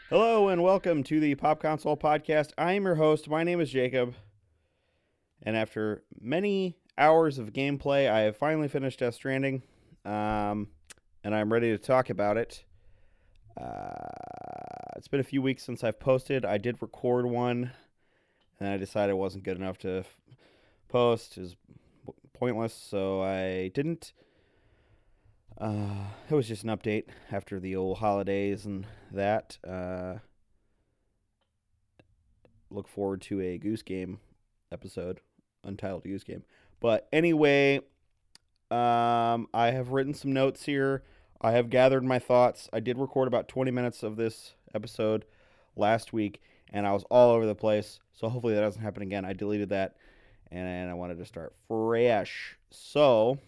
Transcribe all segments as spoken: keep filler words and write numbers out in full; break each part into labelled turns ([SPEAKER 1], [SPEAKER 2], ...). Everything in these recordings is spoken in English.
[SPEAKER 1] Hello and welcome to the Pop Console Podcast. I am your host. My name is Jacob. And after many hours of gameplay, I have finally finished Death Stranding. Um, and I'm ready to talk about it. Uh, it's been a few weeks since I've posted. I did record one, and I decided it wasn't good enough to f- post. It was pointless, so I didn't. Uh, it was just an update after the old holidays and that. Uh, look forward to a Goose Game episode, Untitled Goose Game. But anyway, um, I have written some notes here. I have gathered my thoughts. I did record about twenty minutes of this episode last week, and I was all over the place. So hopefully that doesn't happen again. I deleted that, and I wanted to start fresh. So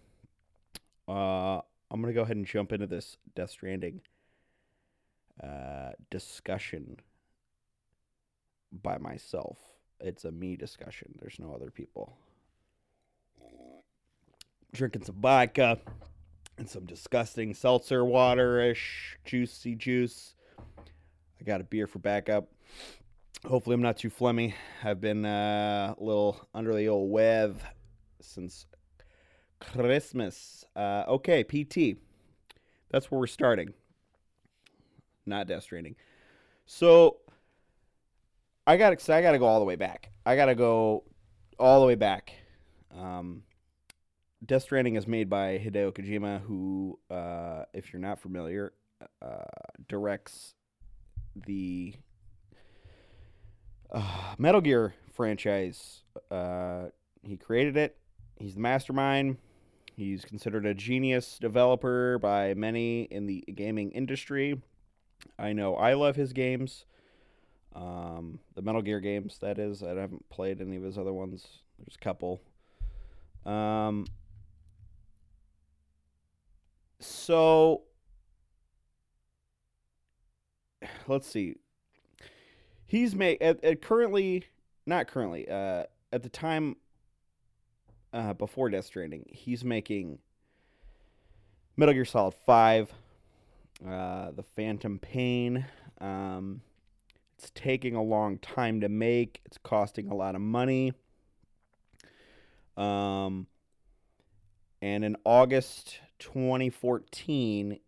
[SPEAKER 1] uh, I'm going to go ahead and jump into this Death Stranding uh, discussion by myself. It's a me discussion. There's no other people. Drinking some vodka and some disgusting seltzer water-ish juicy juice. I got a beer for backup. Hopefully I'm not too phlegmy. I've been uh, a little under the old weather since Christmas. Uh, okay, P T. That's where we're starting. Not Death Stranding. So I got I got to go all the way back. I got to go all the way back. Um, Death Stranding is made by Hideo Kojima, who, uh, if you're not familiar, uh, directs the uh, Metal Gear franchise. Uh, he created it. He's the mastermind. He's considered a genius developer by many in the gaming industry. I know I love his games. Um, the Metal Gear games, that is. I haven't played any of his other ones. There's a couple. Um, so let's see. He's made at, at currently, not currently. Uh, at the time uh, before Death Stranding, he's making Metal Gear Solid Five, uh, the Phantom Pain. Um, it's taking a long time to make. It's costing a lot of money. Um, and in August twenty fourteen,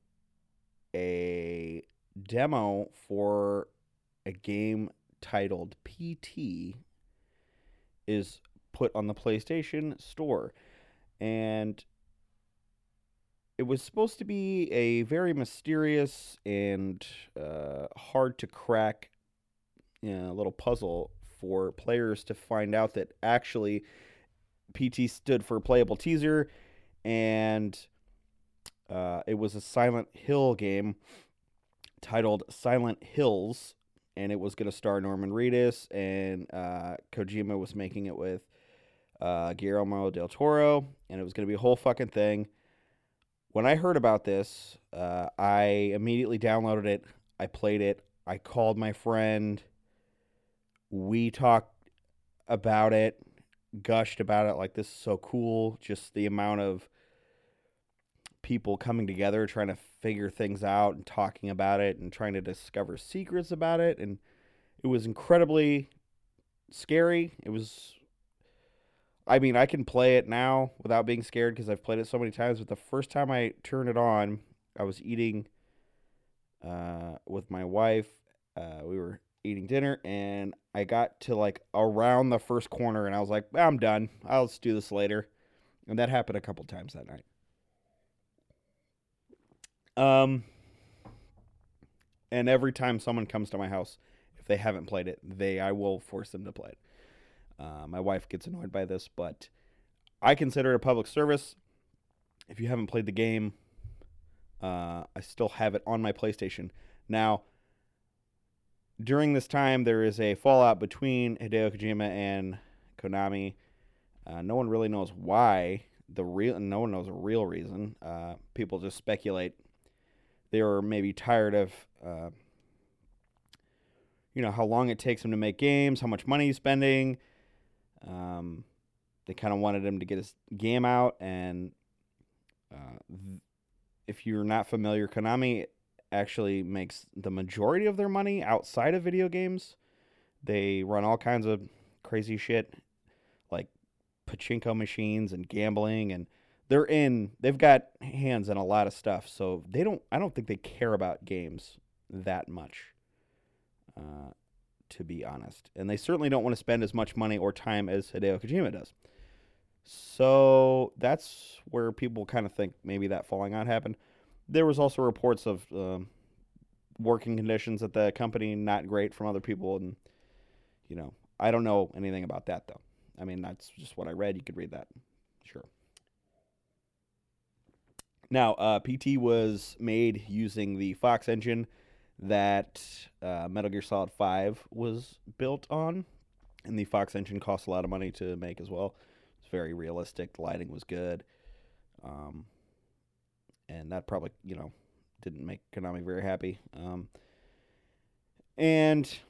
[SPEAKER 1] a demo for a game titled P T is put on the PlayStation Store. And it was supposed to be a very mysterious and uh, hard to crack, you know, little puzzle for players to find out that actually P T stood for playable teaser, and uh, it was a Silent Hill game titled Silent Hills, and it was going to star Norman Reedus, and uh, Kojima was making it with uh, Guillermo del Toro, and it was going to be a whole fucking thing. When I heard about this, uh, I immediately downloaded it. I played it. I called my friend. We talked about it, gushed about it like this is so cool. Just the amount of people coming together trying to figure things out and talking about it and trying to discover secrets about it. And it was incredibly scary. It was, I mean, I can play it now without being scared because I've played it so many times. But the first time I turned it on, I was eating uh, with my wife. Uh, we were eating dinner, and I got to like around the first corner, and I was like, I'm done. I'll just do this later. And that happened a couple times that night. Um, and every time someone comes to my house, if they haven't played it, they I will force them to play it. Uh, my wife gets annoyed by this, but I consider it a public service. If you haven't played the game, uh, I still have it on my PlayStation. Now, during this time, there is a fallout between Hideo Kojima and Konami. Uh, no one really knows why. The real, no one knows a real reason. Uh, people just speculate. They were maybe tired of, uh, you know, how long it takes him to make games, how much money he's spending. Um, they kind of wanted him to get his game out, and uh, th- if you're not familiar, Konami actually makes the majority of their money outside of video games. They run all kinds of crazy shit like pachinko machines and gambling, and they're in they've got hands in a lot of stuff, so they don't I don't think they care about games that much, uh, to be honest. And they certainly don't want to spend as much money or time as Hideo Kojima does. So that's where people kind of think maybe that falling out happened. There was also reports of um, working conditions at the company not great from other people, and you know I don't know anything about that though. I mean, that's just what I read. You could read that, sure. Now, uh, P T was made using the Fox engine that uh, Metal Gear Solid five was built on, and the Fox engine cost a lot of money to make as well. It's very realistic. The lighting was good, um, and that probably you know didn't make Konami very happy. Um, and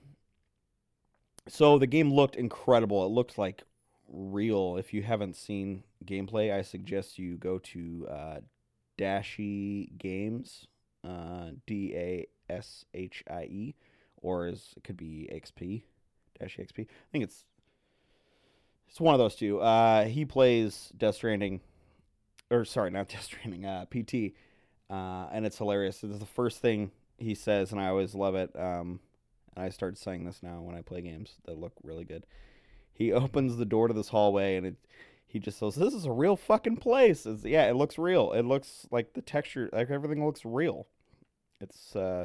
[SPEAKER 1] so the game looked incredible. It looked like real. If you haven't seen gameplay, I suggest you go to uh, Dashie Games, uh, D A S H I E, or as it could be X P, Dashie X P. I think it's it's one of those two. Uh, he plays Death Stranding, or sorry, not Death Stranding, uh, P T, uh, and it's hilarious. It's the first thing he says, and I always love it. Um, and I start saying this now when I play games that look really good. He opens the door to this hallway, and it, he just says, "This is a real fucking place." It's, yeah, it looks real. It looks like the texture, like everything looks real. It's uh,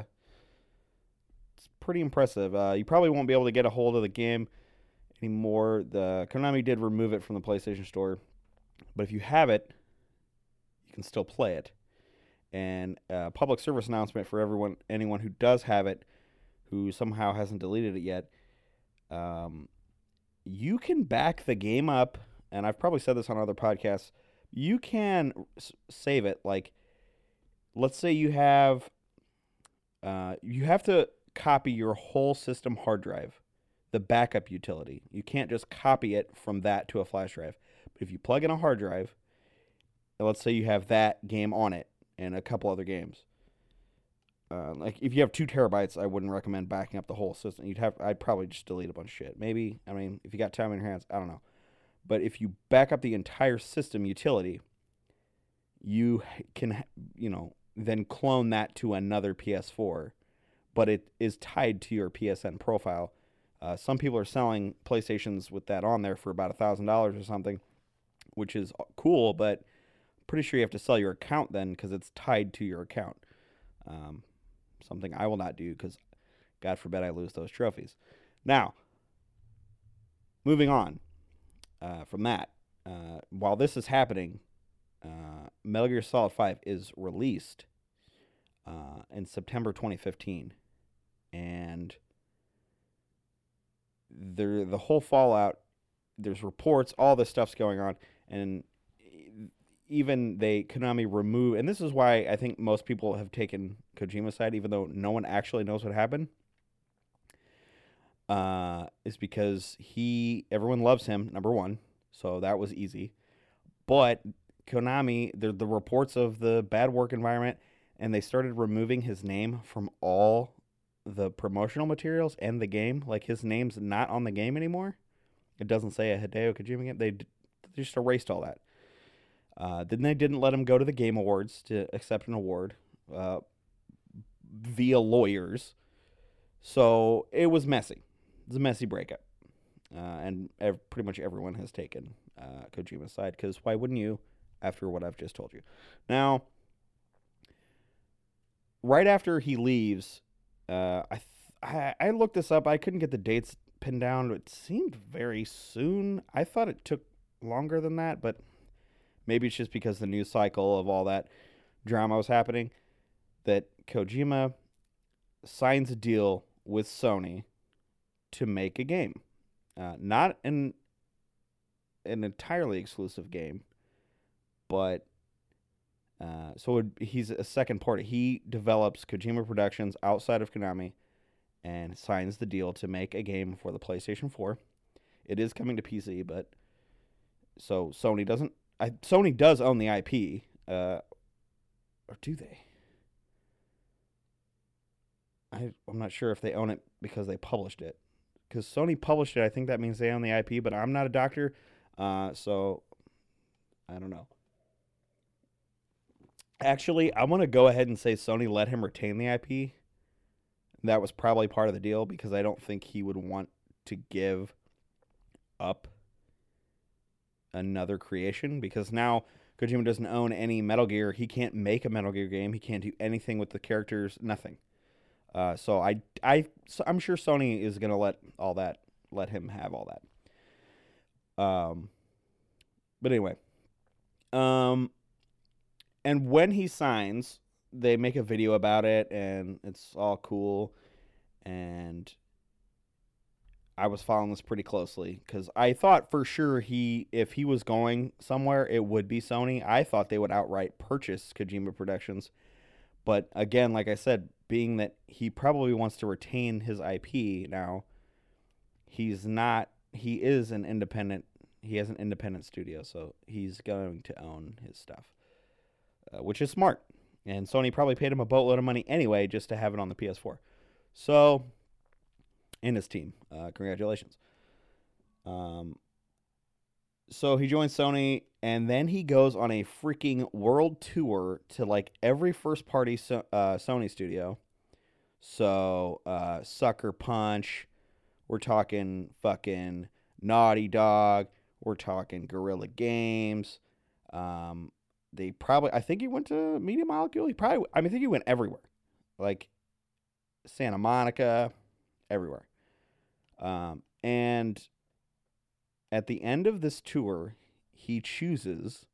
[SPEAKER 1] it's pretty impressive. Uh, you probably won't be able to get a hold of the game anymore. The Konami did remove it from the PlayStation Store, but if you have it, you can still play it. And a public service announcement for everyone, anyone who does have it, who somehow hasn't deleted it yet. Um, you can back the game up, and I've probably said this on other podcasts. You can s- save it. Like, let's say you have, uh, you have to copy your whole system hard drive, the backup utility. You can't just copy it from that to a flash drive. But if you plug in a hard drive, and let's say you have that game on it and a couple other games. Uh, like if you have two terabytes, I wouldn't recommend backing up the whole system. You'd have, I'd probably just delete a bunch of shit. Maybe, I mean, if you got time in your hands, I don't know. But if you back up the entire system utility, you can, you know, then clone that to another P S four, but it is tied to your P S N profile. Uh, some people are selling PlayStations with that on there for about a thousand dollars or something, which is cool. But pretty sure you have to sell your account then because it's tied to your account. Um, something I will not do because, God forbid, I lose those trophies. Now, moving on uh, from that, uh, while this is happening, uh, Metal Gear Solid five is released uh, in September twenty fifteen, and there the whole fallout. There's reports, all this stuff's going on, and even they Konami remove, and this is why I think most people have taken Kojima's side, even though no one actually knows what happened. Uh, is because he everyone loves him, number one, so that was easy. But Konami, the the reports of the bad work environment, and they started removing his name from all the promotional materials and the game. Like his name's not on the game anymore. It doesn't say a Hideo Kojima game. They, they just erased all that. Uh, then they didn't let him go to the Game Awards to accept an award uh, via lawyers. So it was messy. It was a messy breakup. Uh, and ev- pretty much everyone has taken uh, Kojima's side because why wouldn't you after what I've just told you? Now, right after he leaves, uh, I, th- I I looked this up. I couldn't get the dates pinned down. It seemed very soon. I thought it took longer than that, but maybe it's just because the news cycle of all that drama was happening that Kojima signs a deal with Sony to make a game. Uh, not an an entirely exclusive game, but uh, so it, he's a second party. He develops Kojima Productions outside of Konami and signs the deal to make a game for the PlayStation four. It is coming to P C, but so Sony doesn't. I, Sony does own the I P, uh, or do they? I, I'm not sure if they own it because they published it. Because Sony published it, I think that means they own the I P, but I'm not a doctor, uh, so I don't know. Actually, I want to go ahead and say Sony let him retain the I P. That was probably part of the deal because I don't think he would want to give up another creation because now Kojima doesn't own any Metal Gear. He can't make a Metal Gear game. He can't do anything with the characters. Nothing. Uh, so I, I, so I'm sure Sony is gonna let all that, let him have all that. Um, but anyway, um, and when he signs, they make a video about it, and it's all cool. And I was following this pretty closely because I thought for sure he, if he was going somewhere, it would be Sony. I thought they would outright purchase Kojima Productions, but again, like I said, being that he probably wants to retain his I P now, he's not. He is an independent. He has an independent studio, so he's going to own his stuff, uh, which is smart. And Sony probably paid him a boatload of money anyway just to have it on the P S four. So, and his team, uh, congratulations. Um, so he joins Sony, and then he goes on a freaking world tour to like every first party so, uh, Sony studio. So, uh, Sucker Punch, we're talking fucking Naughty Dog, we're talking Guerrilla Games. Um, they probably, I think he went to Media Molecule. He probably, I mean, I think he went everywhere, like Santa Monica, everywhere. Um, and at the end of this tour, he chooses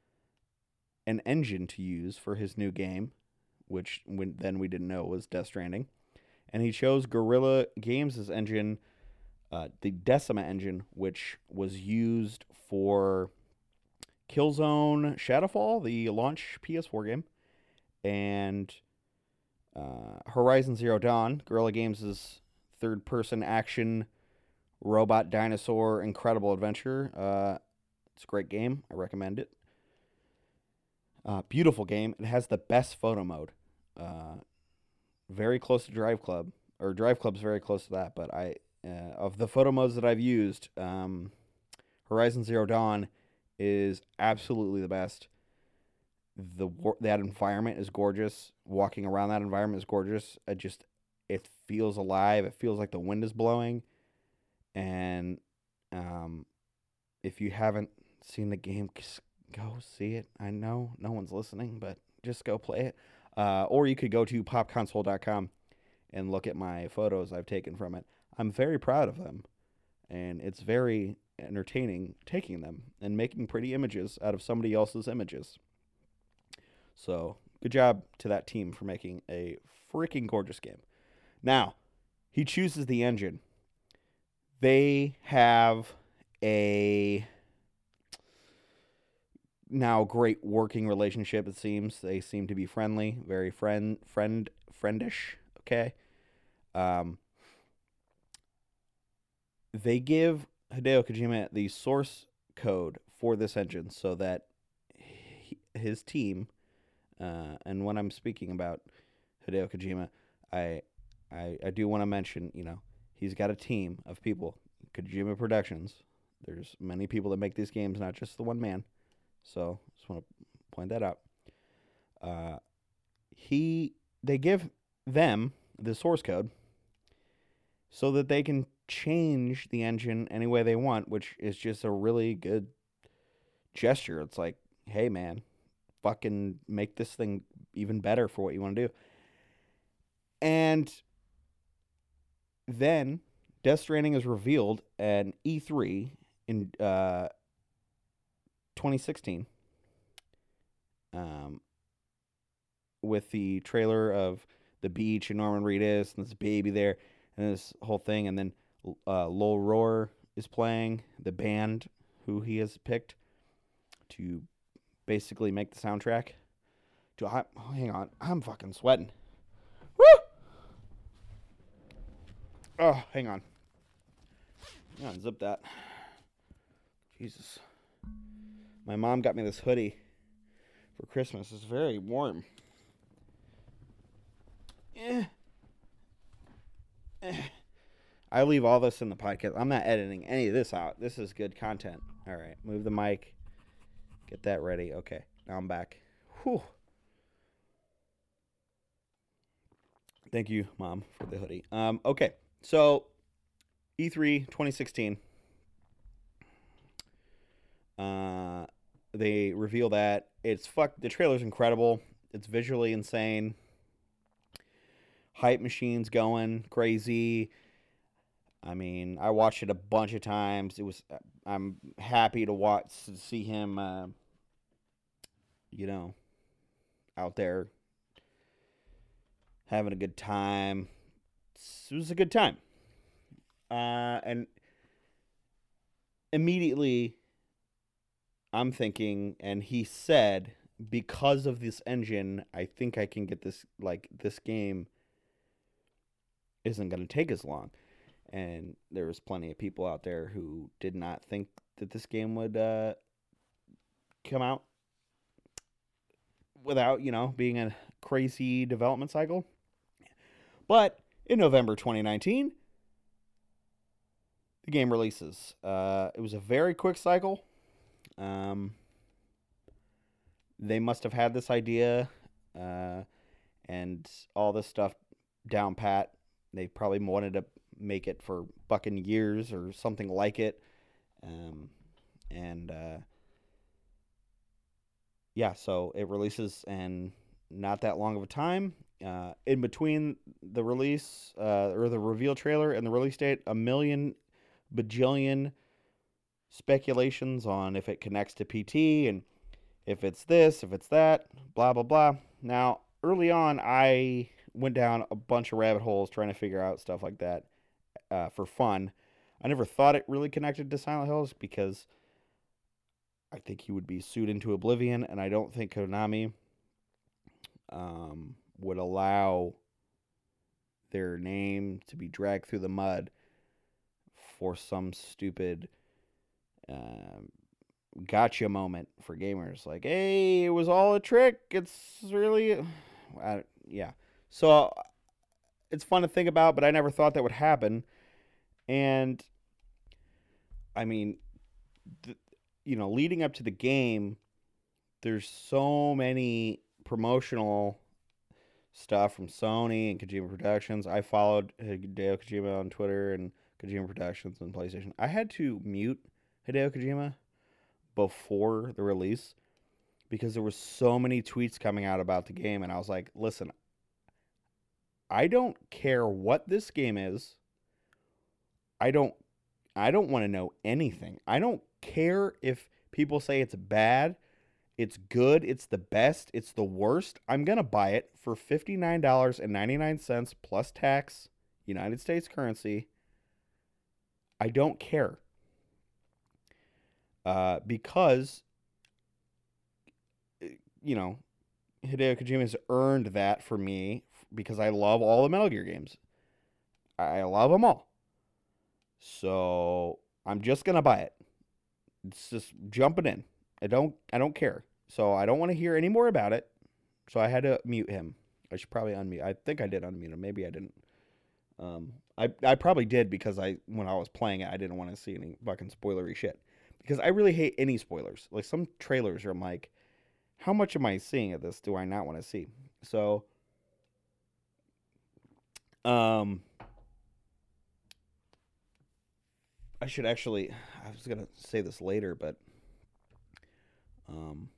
[SPEAKER 1] an engine to use for his new game, which when, then we didn't know was Death Stranding. And he chose Guerrilla Games' engine, uh, the Decima engine, which was used for Killzone Shadowfall, the launch P S four game, and uh, Horizon Zero Dawn, Guerrilla Games' third-person action robot dinosaur incredible adventure. Uh, it's a great game. I recommend it. Uh, beautiful game. It has the best photo mode. Uh, very close to Drive Club, or Drive Club's very close to that. But I, uh, of the photo modes that I've used, um, Horizon Zero Dawn is absolutely the best. The that environment is gorgeous. Walking around that environment is gorgeous. It just it feels alive. It feels like the wind is blowing. And um, if you haven't seen the game, just go see it. I know no one's listening, but just go play it. Uh, or you could go to pop console dot com and look at my photos I've taken from it. I'm very proud of them, and it's very entertaining taking them and making pretty images out of somebody else's images. So, good job to that team for making a freaking gorgeous game. Now, he chooses the engine. They have a now great working relationship, it seems. They seem to be friendly, very friend friend friendish, okay? Um they give Hideo Kojima the source code for this engine so that he, his team, uh, and when I'm speaking about Hideo Kojima, I, I, I do want to mention, you know, he's got a team of people, Kojima Productions. There's many people that make these games, not just the one man. So just want to point that out. Uh, he, they give them the source code so that they can change the engine any way they want, which is just a really good gesture. It's like, hey, man, fucking make this thing even better for what you want to do. And then Death Stranding is revealed at E three in uh, twenty sixteen um, with the trailer of the beach and Norman Reedus and this baby there and this whole thing. And then uh, Lowell Roar is playing, the band who he has picked to basically make the soundtrack. Do I, oh, hang on, I'm fucking sweating. Woo! Oh, hang on. Yeah, unzip that. Jesus. My mom got me this hoodie for Christmas. It's very warm. Eh. I leave all this in the podcast. I'm not editing any of this out. This is good content. All right, move the mic. Get that ready. Okay, now I'm back. Whew. Thank you, Mom, for the hoodie. Um, okay, so E three twenty sixteen. Uh, they reveal that it's fuck. The trailer's incredible. It's visually insane. Hype machines going crazy. I mean, I watched it a bunch of times. It was. I'm happy to watch to see him. Uh, you know, out there having a good time. It was a good time. Uh, and immediately, I'm thinking, and he said, because of this engine, I think I can get this. Like this game isn't going to take as long. And there was plenty of people out there who did not think that this game would uh, come out without, you know, being a crazy development cycle. But in November twenty nineteen, the game releases. Uh, it was a very quick cycle. Um, they must have had this idea uh, and all this stuff down pat. They probably wanted to make it for fucking years or something like it. Um, and uh, yeah, so it releases in not that long of a time. Uh, in between the release uh, or the reveal trailer and the release date, a million bajillion speculations on if it connects to P T and if it's this, if it's that, blah, blah, blah. Now, early on, I went down a bunch of rabbit holes trying to figure out stuff like that uh, for fun. I never thought it really connected to Silent Hills because I think he would be sued into oblivion, and I don't think Konami um, would allow their name to be dragged through the mud for some stupid um, gotcha moment for gamers. Like, hey, it was all a trick. It's really, I, yeah. So it's fun to think about, but I never thought that would happen. And I mean, th- you know, leading up to the game, there's so many promotional stuff from Sony and Kojima Productions. I followed Hideo Kojima on Twitter and Kojima Productions on PlayStation. I had to mute Hideo Kojima before the release because there were so many tweets coming out about the game, and I was like, listen, I don't care what this game is. I don't I don't want to know anything. I don't care if people say it's bad, it's good, it's the best, it's the worst. I'm going to buy it for fifty-nine dollars and ninety-nine cents plus tax, United States currency. I don't care. Uh, because, you know, Hideo Kojima has earned that for me because I love all the Metal Gear games. I love them all. So I'm just going to buy it. It's just jumping in. I don't I don't care. So I don't want to hear any more about it. So I had to mute him. I should probably unmute. I think I did unmute him. Maybe I didn't. Um, I I probably did because I when I was playing it, I didn't want to see any fucking spoilery shit. Because I really hate any spoilers. Like some trailers are I'm like, how much am I seeing of this? Do I not want to see? So, um, I should actually. I was gonna say this later, but um,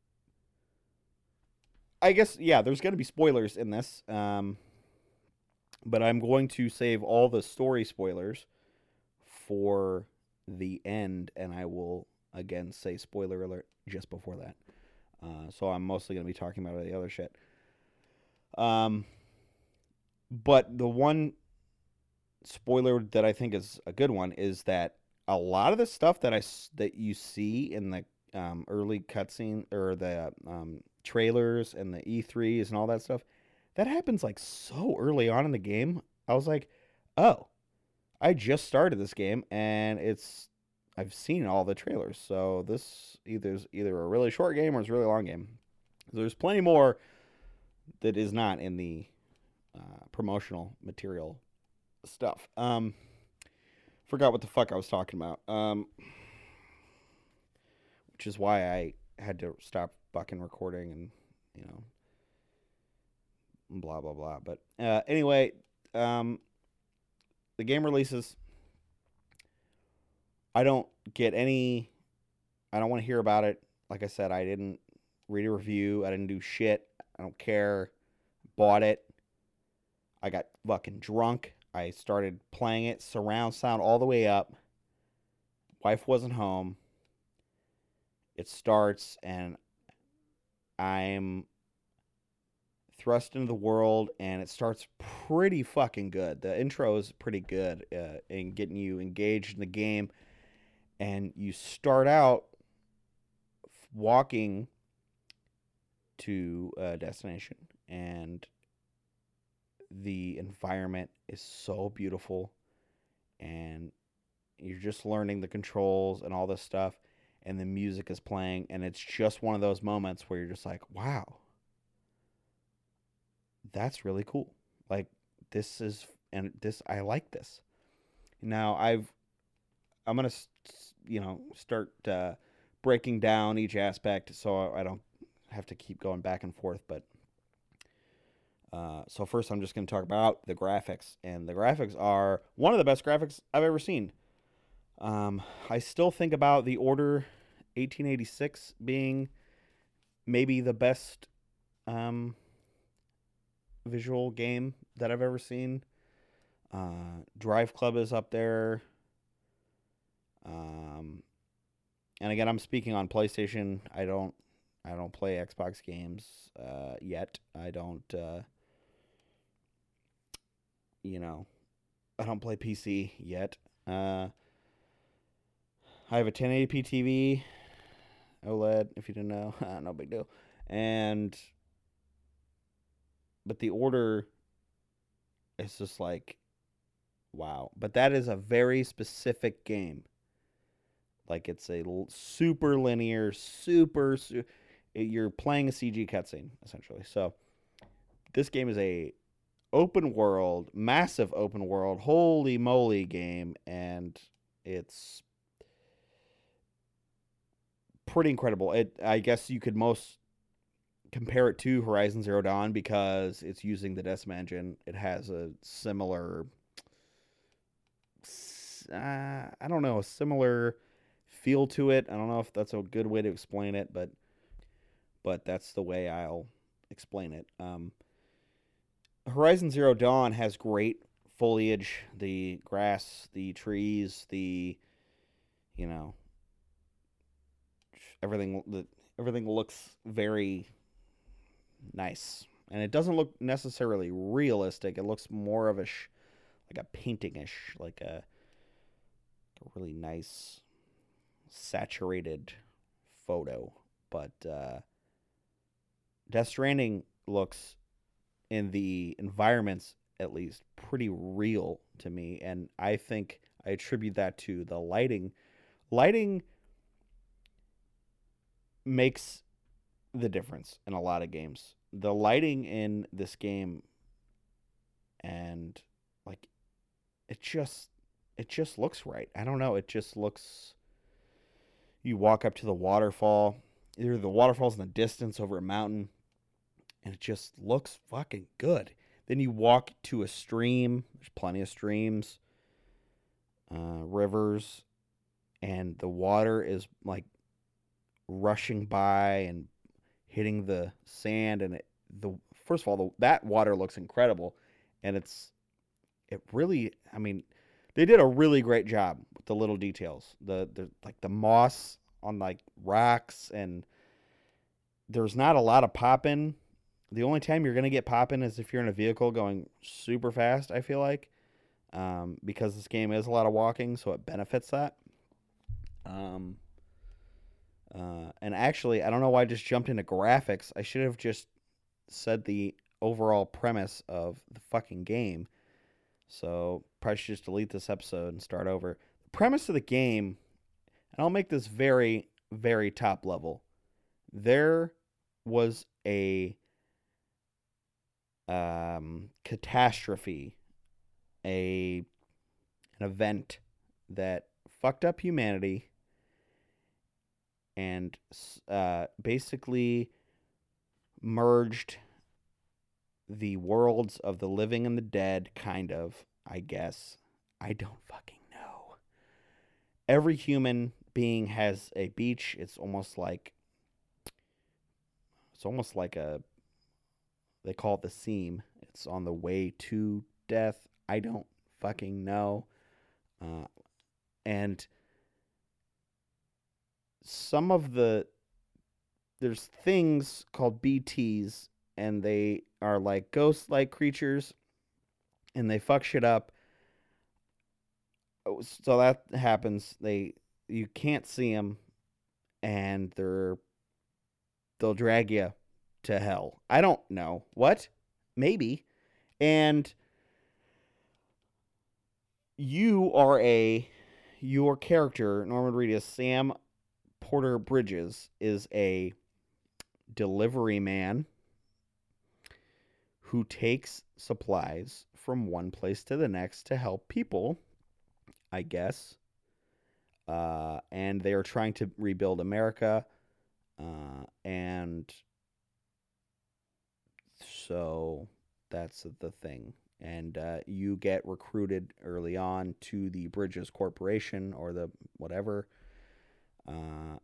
[SPEAKER 1] I guess yeah. There's gonna be spoilers in this. Um, but I'm going to save all the story spoilers for the end, and I will again say spoiler alert just before that. Uh, so I'm mostly going to be talking about the other shit. Um, but the one spoiler that I think is a good one is that a lot of the stuff that I that you see in the um, early cutscene or the um, trailers and the E threes and all that stuff, that happens like so early on in the game. I was like, oh, I just started this game and it's I've seen all the trailers. So this either is either a really short game or it's a really long game. There's plenty more that is not in the uh, promotional material stuff. Um, Forgot what the fuck I was talking about. Um, which is why I had to stop fucking recording and you know blah blah blah. But uh, anyway, um, the game releases. I don't get any. I don't want to hear about it. Like I said, I didn't read a review. I didn't do shit. I don't care. Bought it. I got fucking drunk. I started playing it, surround sound all the way up. Wife wasn't home. It starts, and I'm thrust into the world, and it starts pretty fucking good. The intro is pretty good uh, in getting you engaged in the game, and you start out walking to a destination, and the environment is so beautiful, and you're just learning the controls and all this stuff, and the music is playing, and it's just one of those moments where you're just like, wow, that's really cool. Like, this is, and this, I like this. Now, I've, I'm going to, you know, start uh, breaking down each aspect so I don't have to keep going back and forth, but Uh, so first, I'm just going to talk about the graphics, and the graphics are one of the best graphics I've ever seen. Um, I still think about the Order eighteen eighty-six being maybe the best um, visual game that I've ever seen. Uh, Drive Club is up there. Um, and again, I'm speaking on PlayStation. I don't, I don't play Xbox games uh, yet. I don't. Uh, you know, I don't play P C yet. Uh, I have a ten eighty p T V, OLED, if you didn't know. No big deal. And, but the Order is just like, wow. But that is a very specific game. Like, it's a super linear, super, su- you're playing a C G cutscene, essentially. So, this game is a open world, massive open world, holy moly game, and it's pretty incredible. It, I guess you could most compare it to Horizon Zero Dawn because it's using the Decima engine. It has a similar, uh, I don't know, a similar feel to it. I don't know if that's a good way to explain it, but but that's the way I'll explain it. Um, Horizon Zero Dawn has great foliage, the grass, the trees, the you know everything. The everything looks very nice, and it doesn't look necessarily realistic. It looks more of a sh- like a painting-ish, like a, a really nice saturated photo. But uh, Death Stranding looks, in the environments at least, pretty real to me, and I think I attribute that to the lighting. Lighting makes the difference in a lot of games. The lighting in this game, and like it just it just looks right. I don't know, it just looks, you walk up to the waterfall, either the waterfall's in the distance over a mountain, and it just looks fucking good. Then you walk to a stream, there's plenty of streams, uh, rivers, and the water is like rushing by and hitting the sand, and it the first of all the, that water looks incredible, and it's it really, I mean, they did a really great job with the little details, the the like the moss on like rocks, and there's not a lot of popping. The only time you're gonna get popping is if you're in a vehicle going super fast, I feel like, um, because this game is a lot of walking, so it benefits that. Um, uh, and actually, I don't know why I just jumped into graphics. I should have just said the overall premise of the fucking game. So probably should just delete this episode and start over. The premise of the game, and I'll make this very, very top level. There was a um, catastrophe, a an event that fucked up humanity and uh, basically merged the worlds of the living and the dead, kind of, I guess. I don't fucking know. Every human being has a beach. It's almost like it's almost like a they call it the seam. It's on the way to death. I don't fucking know. Uh, and some of the there's things called B Ts, and they are like ghost like creatures, and they fuck shit up. So that happens. They you can't see them, and they're they'll drag you to hell. I don't know what, maybe, and you are a your character Norman Reedus, Sam Porter Bridges, is a delivery man who takes supplies from one place to the next to help people, I guess. Uh, and they are trying to rebuild America. Uh, and so that's the thing. And uh, you get recruited early on to the Bridges Corporation or the whatever uh,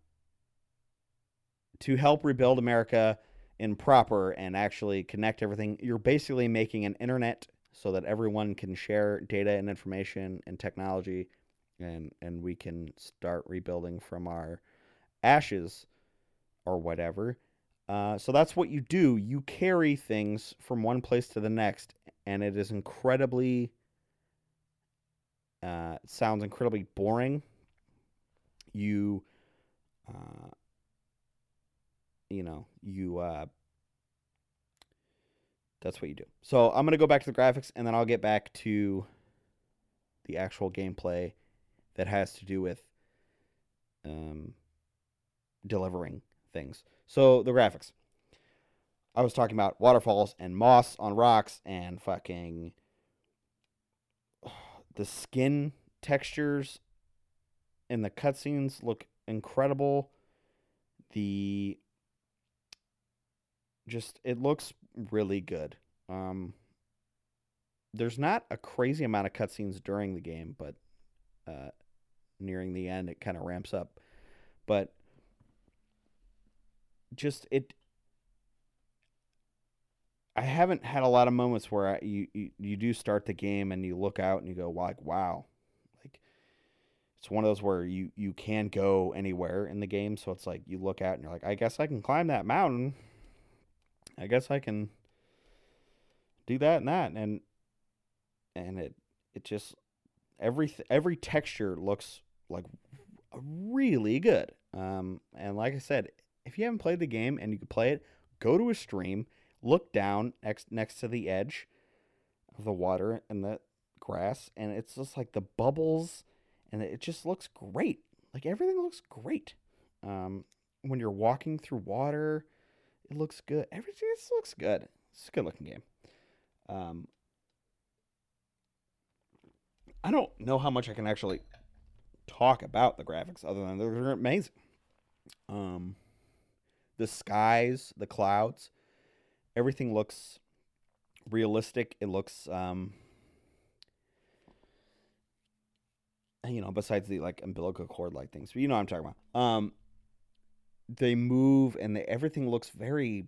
[SPEAKER 1] to help rebuild America in proper and actually connect everything. You're basically making an internet so that everyone can share data and information and technology, and and we can start rebuilding from our ashes or whatever. Uh, so that's what you do. You carry things from one place to the next, and it is incredibly. Uh, it sounds incredibly boring. You, uh, you know, you. Uh, that's what you do. So I'm gonna go back to the graphics, and then I'll get back to the actual gameplay that has to do with um, delivering things. So the graphics. I was talking about waterfalls and moss on rocks and fucking the skin textures in the cutscenes look incredible. The just it looks really good. Um, there's not a crazy amount of cutscenes during the game, but uh, nearing the end it kind of ramps up. But just it I haven't had a lot of moments where I, you, you you do start the game and you look out and you go like wow, like it's one of those where you you can go anywhere in the game. So it's like you look out and you're like, I guess I can climb that mountain. I guess I can do that and that and and it it just every every texture looks like really good. Um, and like I said, if you haven't played the game and you can play it, go to a stream, look down next next to the edge of the water and the grass, and it's just like the bubbles, and it just looks great. Like everything looks great. Um, when you're walking through water, it looks good. Everything just looks good. It's a good looking game. Um, I don't know how much I can actually talk about the graphics other than they're amazing. Um, the skies, the clouds, everything looks realistic. It looks, um, you know, besides the like umbilical cord like things, but you know what I'm talking about. Um, they move and they, everything looks very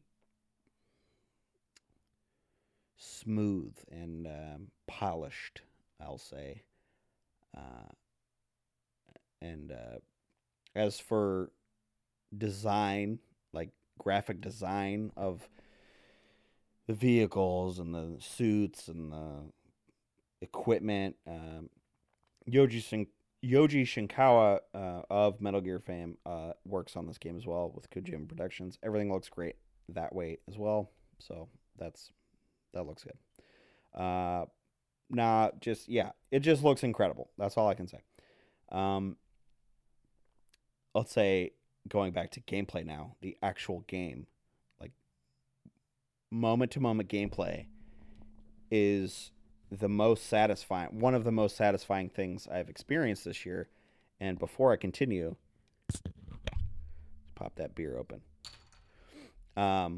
[SPEAKER 1] smooth and um, polished, I'll say. Uh, and uh, as for design, like graphic design of the vehicles and the suits and the equipment, um, Yoji Shin- Yoji Shinkawa uh, of Metal Gear fame uh, works on this game as well with Kojima Productions. Everything looks great that way as well, so that's that looks good. Uh, nah, just yeah, it just looks incredible. That's all I can say. Um, let's say going back to gameplay now, the actual game, like moment to moment gameplay, is the most satisfying, one of the most satisfying things I've experienced this year. And before I continue, let's pop that beer open. Um,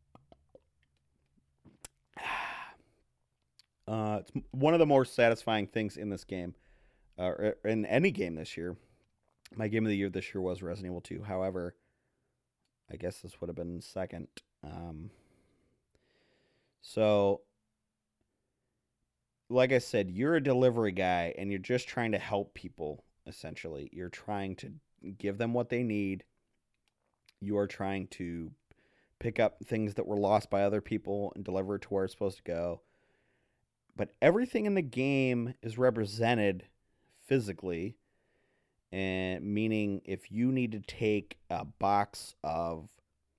[SPEAKER 1] uh, it's one of the more satisfying things in this game, uh, or in any game this year. My game of the year this year was Resident Evil two. However, I guess this would have been second. Um, so, like I said, you're a delivery guy and you're just trying to help people, essentially. You're trying to give them what they need. You are trying to pick up things that were lost by other people and deliver it to where it's supposed to go. But everything in the game is represented physically, and meaning if you need to take a box of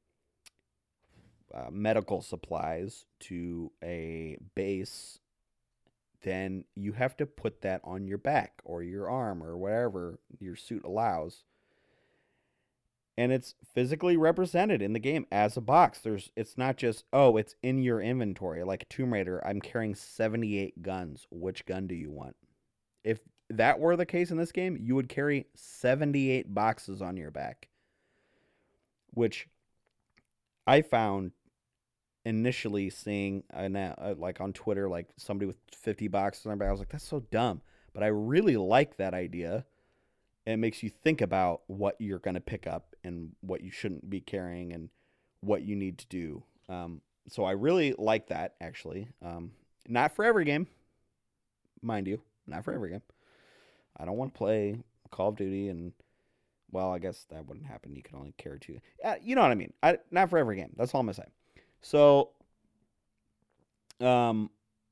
[SPEAKER 1] uh, medical supplies to a base, then you have to put that on your back or your arm or whatever your suit allows. And it's physically represented in the game as a box. There's it's not just, oh, it's in your inventory. Like Tomb Raider, I'm carrying seventy-eight guns. Which gun do you want? If that were the case in this game, you would carry seventy-eight boxes on your back, which I found initially seeing uh, like on Twitter, like somebody with fifty boxes on their back. I was like, that's so dumb. But I really like that idea. It makes you think about what you're going to pick up and what you shouldn't be carrying and what you need to do. Um, so I really like that, actually. Um, not for every game, mind you. Not for every game. I don't want to play Call of Duty and, well, I guess that wouldn't happen. You can only carry two. Uh, you know what I mean. I, not for every game. That's all I'm going to say. So, um,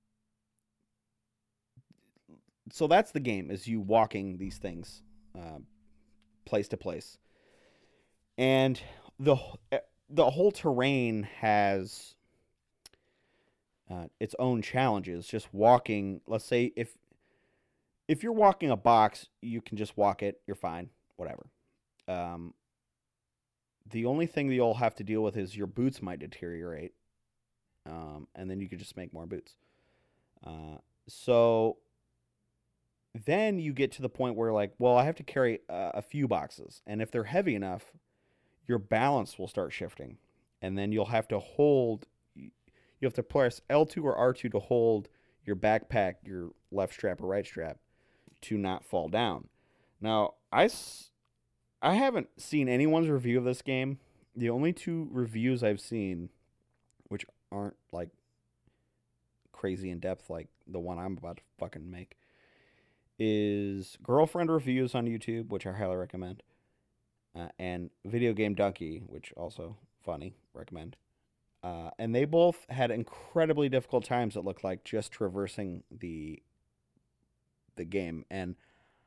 [SPEAKER 1] so that's the game, is you walking these things uh, place to place. And the the whole terrain has uh, its own challenges. Just walking, let's say if if you're walking a box, you can just walk it. You're fine, whatever. Um, the only thing that you'll have to deal with is your boots might deteriorate, um, and then you could just make more boots. Uh, so then you get to the point where, like, well, I have to carry uh, a few boxes, and if they're heavy enough, your balance will start shifting, and then you'll have to hold. You have to press L two or R two to hold your backpack, your left strap or right strap, to not fall down. Now, I, I haven't seen anyone's review of this game. The only two reviews I've seen, which aren't like crazy in depth like the one I'm about to fucking make, is Girlfriend Reviews on YouTube, which I highly recommend, uh, and Video Game Donkey, which also funny, recommend. Uh, and they both had incredibly difficult times, it looked like, just traversing the the game, and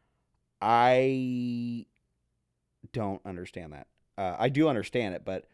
[SPEAKER 1] I don't understand that. Uh, I do understand it, but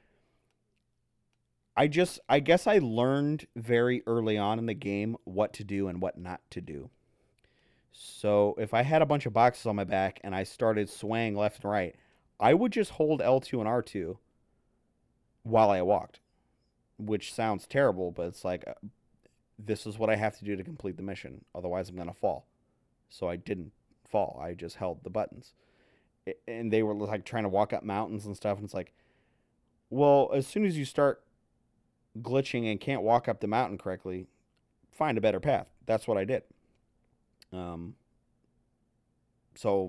[SPEAKER 1] I just I guess I learned very early on in the game what to do and what not to do. So if I had a bunch of boxes on my back and I started swaying left and right, I would just hold L two and R two while I walked, which sounds terrible, but it's like, uh, this is what I have to do to complete the mission. Otherwise, I'm going to fall. So I didn't fall. I just held the buttons. And they were like trying to walk up mountains and stuff. And it's like, well, as soon as you start glitching and can't walk up the mountain correctly, find a better path. That's what I did. Um, so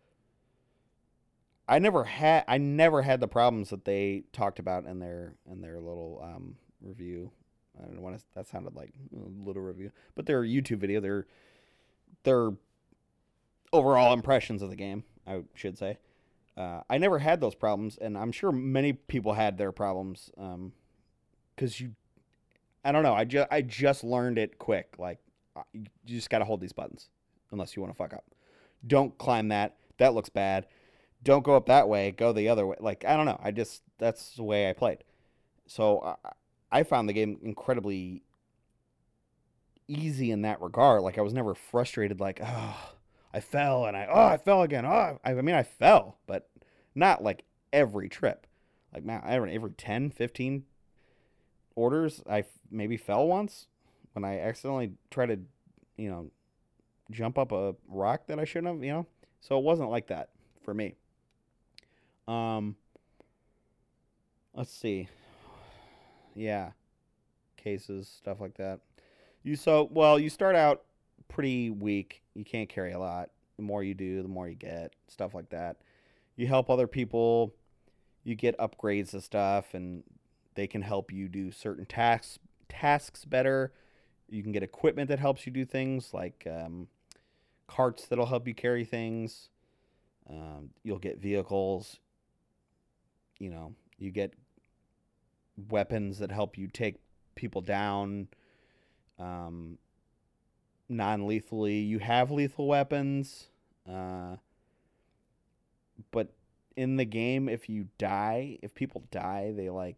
[SPEAKER 1] I never had I never had the problems that they talked about in their in their little um, review. I don't know what that sounded like, a little review, but their YouTube video, their their overall impressions of the game, I should say. Uh, I never had those problems, and I'm sure many people had their problems. Um, because you, I don't know, I just I just learned it quick. Like, you just got to hold these buttons, unless you want to fuck up. Don't climb that. That looks bad. Don't go up that way. Go the other way. Like, I don't know. I just that's the way I played. So I, I found the game incredibly easy in that regard. Like, I was never frustrated. Like, oh, I fell and I oh I fell again. Oh, I, I mean I fell, but not like every trip. Like, man, every every ten, fifteen orders, I maybe fell once when I accidentally tried to you know, jump up a rock that I shouldn't have, you know? So it wasn't like that for me. Um, let's see. Yeah, cases, stuff like that. You so well, you start out pretty weak. You can't carry a lot. The more you do, the more you get. Stuff like that. You help other people. You get upgrades to stuff, and they can help you do certain tasks tasks better. You can get equipment that helps you do things like um, carts that'll help you carry things. Um, you'll get vehicles. You know, you get weapons that help you take people down um, non-lethally. You have lethal weapons, uh, but in the game, if you die, if people die, they like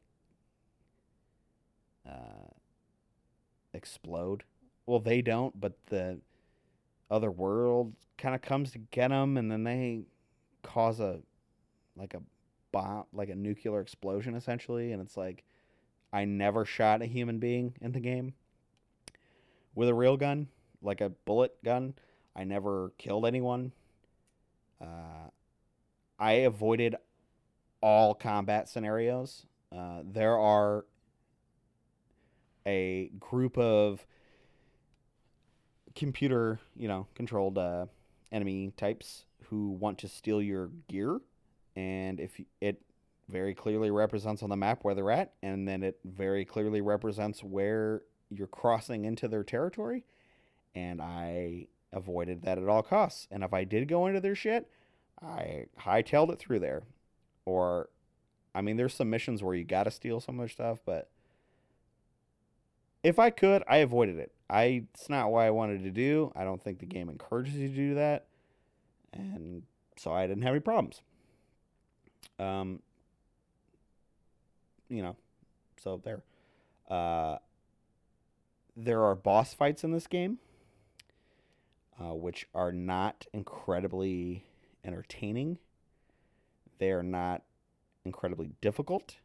[SPEAKER 1] uh, explode. Well, they don't, but the other world kind of comes to get them, and then they cause a like a bomb, like a nuclear explosion, essentially. And it's like I never shot a human being in the game with a real gun, like a bullet gun. I never killed anyone. Uh, I avoided all combat scenarios. Uh, there are a group of computer, you know, controlled uh, enemy types who want to steal your gear, and if it very clearly represents on the map where they're at, and then it very clearly represents where you're crossing into their territory, and I avoided that at all costs. And if I did go into their shit, I hightailed it through there. Or, I mean, there's some missions where you gotta steal some of their stuff, but if I could, I avoided it. I it's not what I wanted to do. I don't think the game encourages you to do that, and so I didn't have any problems. Um, you know, so there. Uh, there are boss fights in this game, uh, which are not incredibly entertaining. They are not incredibly difficult.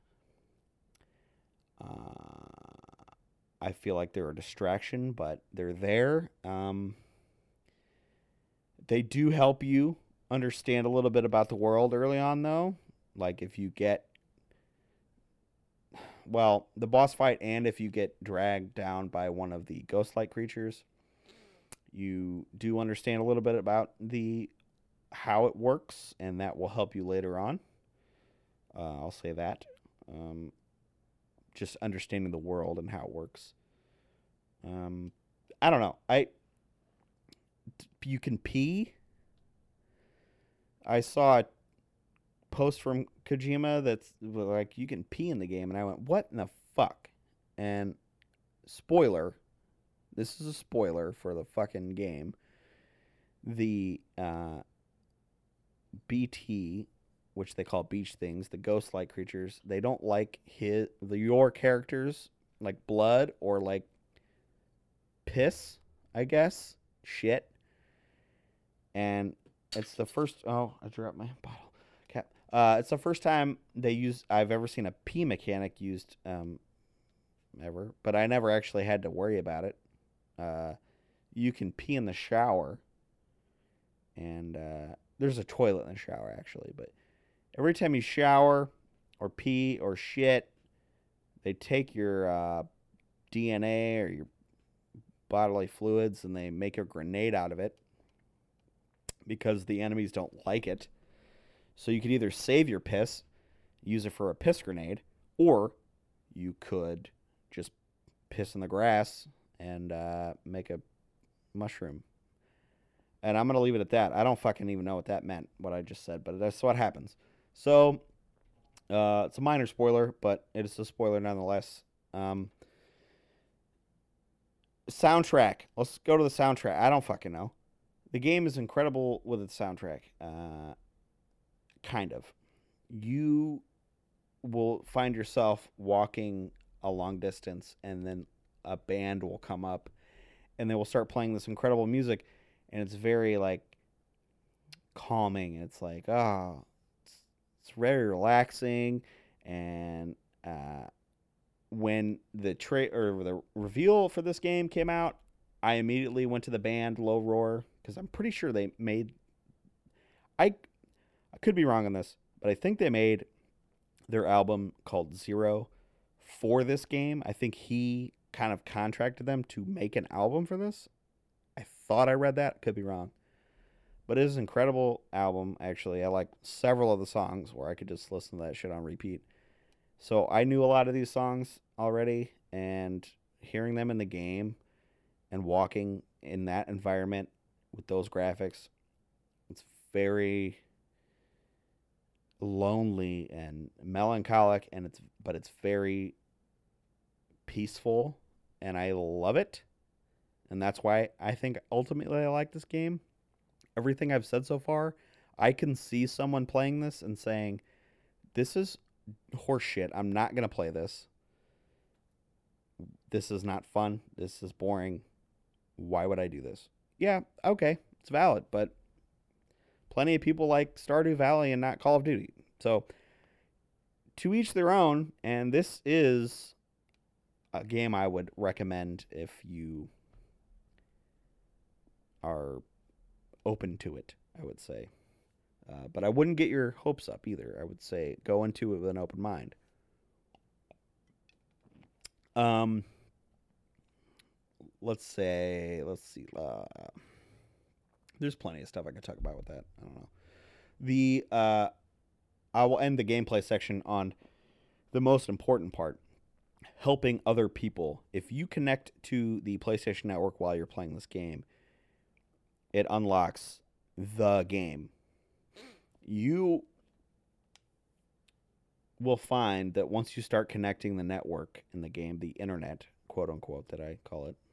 [SPEAKER 1] Uh, I feel like they're a distraction, but they're there. Um, they do help you understand a little bit about the world early on, though. Like if you get, well, the boss fight, and if you get dragged down by one of the ghost-like creatures, you do understand a little bit about the how it works, and that will help you later on. Uh, I'll say that. Um, just understanding the world and how it works. Um, I don't know. I you can pee. I saw a post from Kojima that's like you can pee in the game, and I went, "What in the fuck?" And spoiler, this is a spoiler for the fucking game. The uh, B T, which they call beach things, the ghost-like creatures, they don't like his the your characters like blood or like piss, I guess, shit. And it's the first. Oh, I dropped my bottle cap. Uh, it's the first time they use I've ever seen a pee mechanic used um, ever, but I never actually had to worry about it. Uh, you can pee in the shower, and uh, there's a toilet in the shower actually, but every time you shower or pee or shit, they take your uh, D N A or your bodily fluids and they make a grenade out of it because the enemies don't like it. So you could either save your piss, use it for a piss grenade, or you could just piss in the grass and uh, make a mushroom. And I'm going to leave it at that. I don't fucking even know what that meant, what I just said, but that's what happens. So, uh, it's a minor spoiler, but it is a spoiler nonetheless. Um, soundtrack. Let's go to the soundtrack. I don't fucking know. The game is incredible with its soundtrack. Uh, kind of. You will find yourself walking a long distance, and then a band will come up, and they will start playing this incredible music, and it's very like calming. It's like, oh, it's, it's very relaxing, and uh, when the tra- or the reveal for this game came out, I immediately went to the band Low Roar because I'm pretty sure they made. I I could be wrong on this, but I think they made their album called Zero for this game. I think he kind of contracted them to make an album for this. I thought I read that. Could be wrong. But it is an incredible album, actually. I like several of the songs where I could just listen to that shit on repeat. So I knew a lot of these songs already, and hearing them in the game and walking in that environment with those graphics, it's very lonely and melancholic, and it's but it's very peaceful, and I love it. And that's why I think ultimately I like this game. Everything I've said so far, I can see someone playing this and saying, "This is horseshit. I'm not gonna play this. This is not fun. This is boring. Why would I do this?" Yeah, okay, it's valid, but plenty of people like Stardew Valley and not Call of Duty. So, to each their own, and this is a game I would recommend if you are open to it, I would say. Uh, but I wouldn't get your hopes up either. I would say go into it with an open mind. Um, let's say, let's see. Uh, there's plenty of stuff I could talk about with that. I don't know. The uh, I will end the gameplay section on the most important part: helping other people. If you connect to the PlayStation Network while you're playing this game, it unlocks the game. You will find that once you start connecting the network in the game, the internet, quote unquote, that I call it,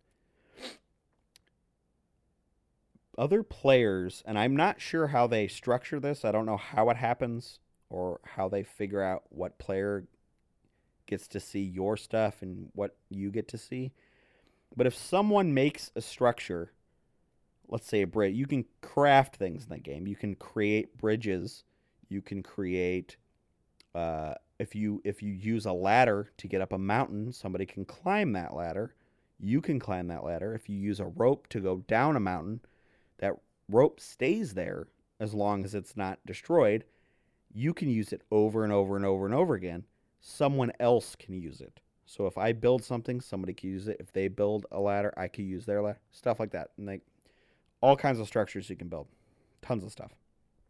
[SPEAKER 1] other players, and I'm not sure how they structure this. I don't know how it happens or how they figure out what player gets to see your stuff and what you get to see. But if someone makes a structure, let's say a bridge, you can craft things in the game. You can create bridges. You can create uh, if you if you use a ladder to get up a mountain, somebody can climb that ladder. You can climb that ladder. If you use a rope to go down a mountain, that rope stays there as long as it's not destroyed. You can use it over and over and over and over again. Someone else can use it. So if I build something, somebody can use it. If they build a ladder, I can use their ladder. Stuff like that. And like all kinds of structures you can build. Tons of stuff.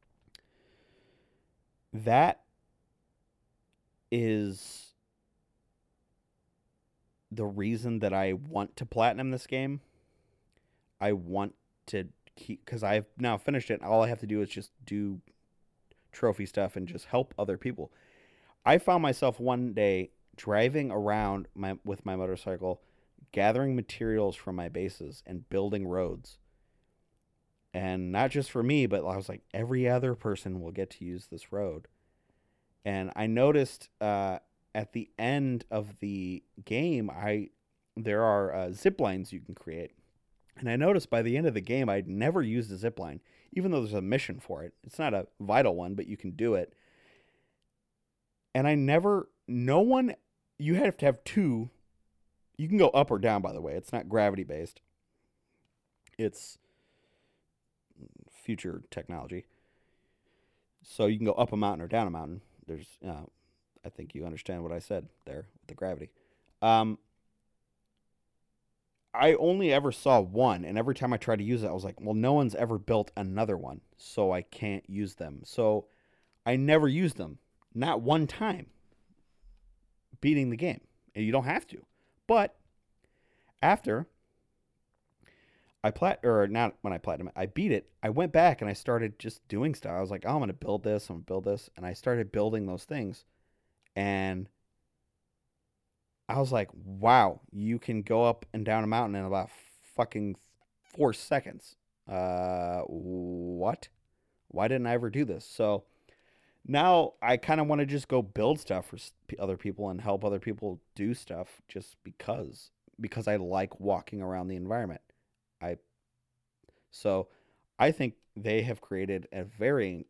[SPEAKER 1] That is the reason that I want to platinum this game. I want to keep, because I've now finished it. All I have to do is just do trophy stuff and just help other people. I found myself one day driving around my, with my motorcycle, gathering materials from my bases and building roads. And not just for me, but I was like, every other person will get to use this road. And I noticed uh, at the end of the game, I there are uh, zip lines you can create. And I noticed by the end of the game, I'd never used a zip line, even though there's a mission for it. It's not a vital one, but you can do it. And I never, no one, you have to have two. You can go up or down, by the way. It's not gravity based, it's future technology. So you can go up a mountain or down a mountain. There's, uh, I think you understand what I said there with the gravity. Um, I only ever saw one, and every time I tried to use it, I was like, well, no one's ever built another one, so I can't use them. So I never used them, not one time, beating the game. And you don't have to. But after I plat or not when I platinum, I beat it. I went back and I started just doing stuff. I was like, oh, I'm gonna build this. I'm gonna build this, and I started building those things, and I was like, wow, you can go up and down a mountain in about fucking four seconds. Uh, what? Why didn't I ever do this? So now I kind of want to just go build stuff for other people and help other people do stuff just because because I like walking around the environment. I so I think they have created a very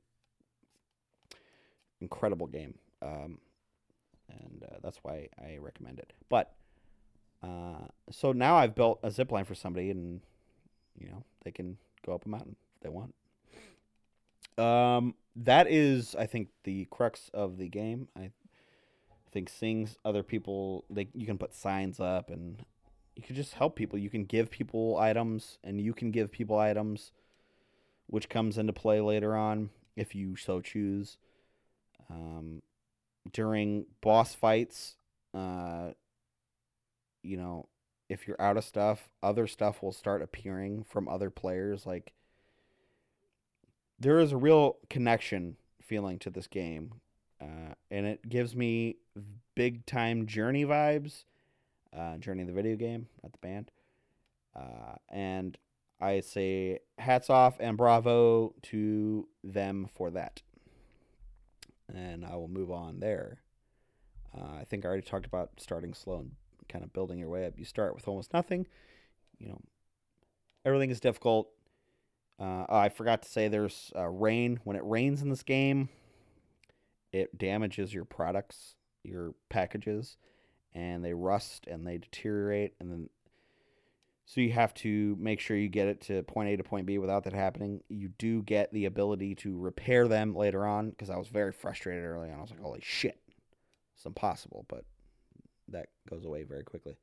[SPEAKER 1] incredible game. Um, and uh, that's why I recommend it. But Uh, so now I've built a zip line for somebody, and you know they can go up a mountain if they want. Um, that is, I think, the crux of the game. I think seeing other people, they you can put signs up, and you can just help people. You can give people items, and you can give people items, which comes into play later on if you so choose. Um, During boss fights, uh, you know, if you're out of stuff, other stuff will start appearing from other players. Like there is a real connection feeling to this game, uh, and it gives me big time Journey vibes. Uh, Journey the video game, not the band. Uh, and I say hats off and bravo to them for that. And I will move on there. Uh, I think I already talked about starting slow and kind of building your way up. You start with almost nothing. You know, everything is difficult. Uh, oh, I forgot to say there's uh, rain. When it rains in this game, it damages your products, your packages, and they rust and they deteriorate. And then, so you have to make sure you get it to point A to point B without that happening. You do get the ability to repair them later on because I was very frustrated early on. I was like, holy shit, it's impossible, but that goes away very quickly.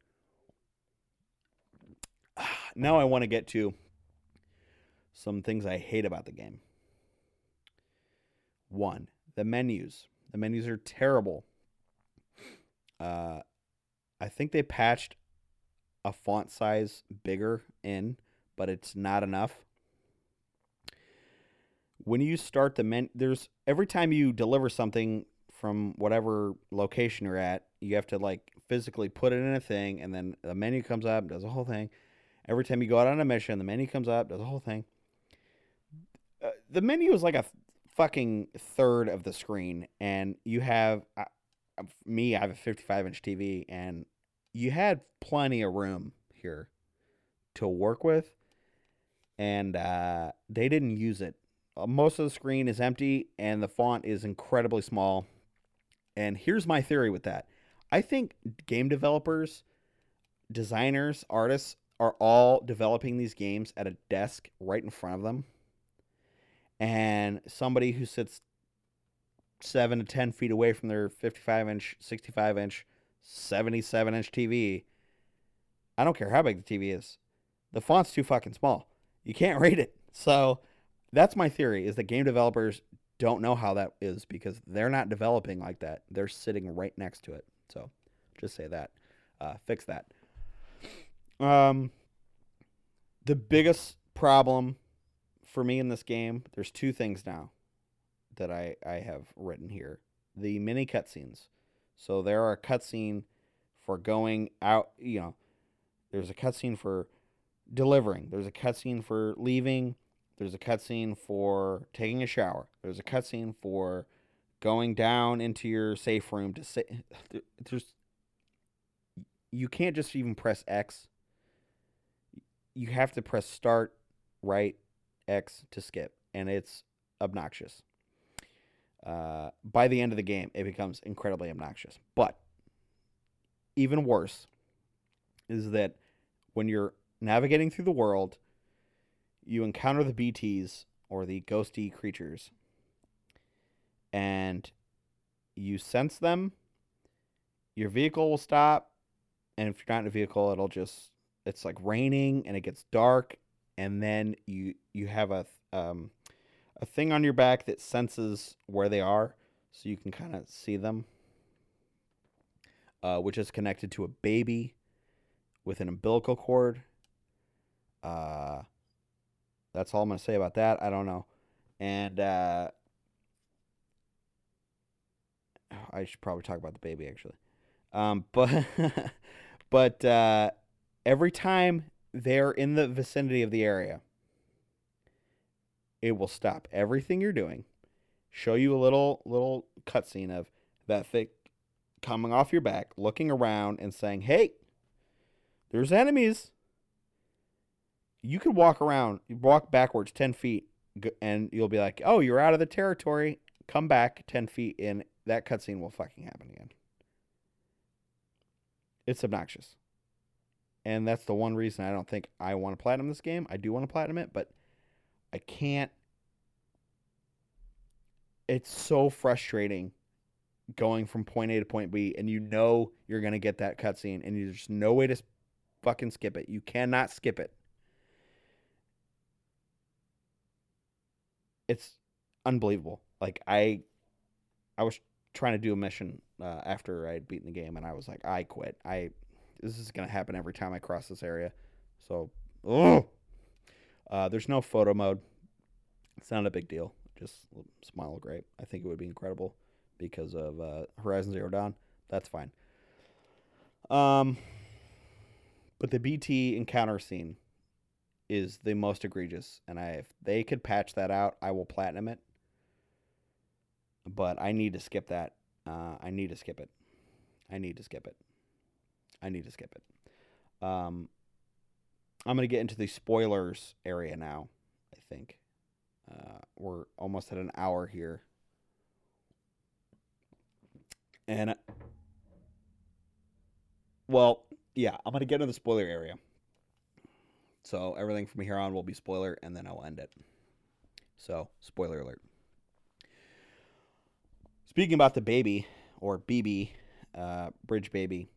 [SPEAKER 1] Now I want to get to some things I hate about the game. One, the menus. The menus are terrible. Uh, I think they patched a font size bigger in, but it's not enough. When you start the menu, there's every time you deliver something from whatever location you're at, you have to like physically put it in a thing, and then the menu comes up, does a whole thing. Every time you go out on a mission, the menu comes up, does a whole thing. Uh, the menu is like a fucking third of the screen, and you have uh, me. I have a fifty-five inch T V, and you had plenty of room here to work with, and uh, they didn't use it. Uh, most of the screen is empty, and the font is incredibly small. And here's my theory with that: I think game developers, designers, artists are all developing these games at a desk right in front of them, and somebody who sits seven to ten feet away from their fifty-five inch, sixty-five inch, seventy-seven inch T V. I don't care how big the T V is. The font's too fucking small. You can't read it. So that's my theory: is that game developers don't know how that is because they're not developing like that. They're sitting right next to it. So just say that. Uh, fix that. Um, the biggest problem for me in this game, there's two things now that I, I have written here. The mini cutscenes. So there are a cutscene for going out, you know, there's a cutscene for delivering. There's a cutscene for leaving. There's a cutscene for taking a shower. There's a cutscene for going down into your safe room to say there's you can't just even press X. You have to press start, right, X to skip, and it's obnoxious. Uh, by the end of the game, it becomes incredibly obnoxious. But even worse is that when you're navigating through the world, you encounter the B Ts or the ghosty creatures, and you sense them. Your vehicle will stop, and if you're not in a vehicle, it'll just it's like raining and it gets dark, and then you you have a um, a thing on your back that senses where they are, so you can kind of see them, uh, which is connected to a baby with an umbilical cord. Uh, that's all I'm gonna say about that. I don't know, and uh, I should probably talk about the baby actually. Um, but but uh, every time they're in the vicinity of the area, it will stop everything you're doing, show you a little little cutscene of that thing coming off your back, looking around and saying, "Hey, there's enemies." You could walk around, walk backwards ten feet, and you'll be like, "Oh, you're out of the territory. Come back ten feet, and that cutscene will fucking happen again." It's obnoxious. And that's the one reason I don't think I want to platinum this game. I do want to platinum it, but I can't. It's so frustrating going from point A to point B, and you know you're gonna get that cutscene, and there's no way to fucking skip it. You cannot skip it. It's unbelievable. Like I, I was trying to do a mission uh, after I'd beaten the game, and I was like, I quit. I this is gonna happen every time I cross this area. So, oh, uh, there's no photo mode. It's not a big deal. Just smile grape. I think it would be incredible because of uh, Horizon Zero Dawn. That's fine. Um, but the B T encounter scene is the most egregious, and I if they could patch that out, I will platinum it. But I need to skip that. Uh, I need to skip it. I need to skip it. I need to skip it. Um, I'm gonna get into the spoilers area now. I think uh, we're almost at an hour here, and well, yeah, I'm gonna get into the spoiler area. So everything from here on will be spoiler, and then I'll end it. So spoiler alert. Speaking about the baby or B B, uh, bridge baby,